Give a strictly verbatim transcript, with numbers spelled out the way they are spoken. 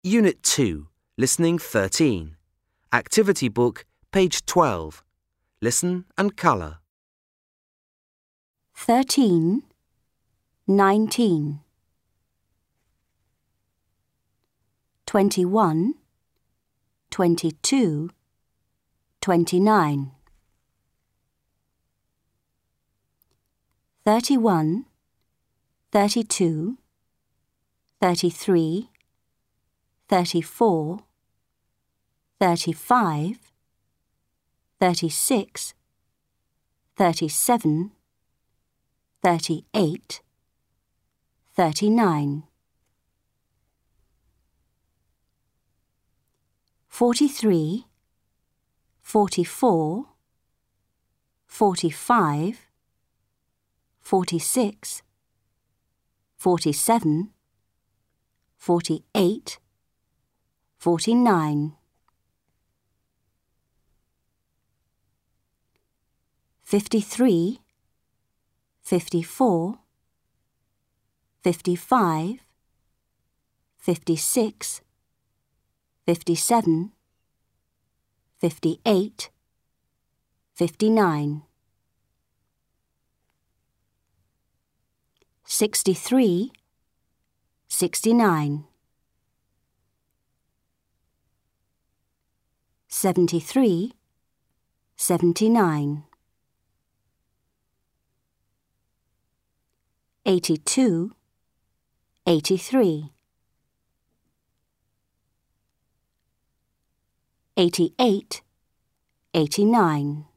Unit two, Listening thirteen. Activity book, page twelve. Listen and colour. Thirteen, nineteen, twenty-one, twenty-two, twenty-nine, thirty-one, thirty-two, thirty-three, thirty-four, thirty-five, thirty-six, thirty-seven, thirty-eight, thirty-nine, forty-three, forty-four, forty-five, forty-six, forty-seven, forty-eight, forty-nine, fifty-three, fifty-four, fifty-five, fifty-six, fifty-seven, fifty-eight, fifty-nine, sixty-three, sixty-nine, seventy-three, seventy-nine, eighty-two, eighty-three, eighty-eight, eighty-nine.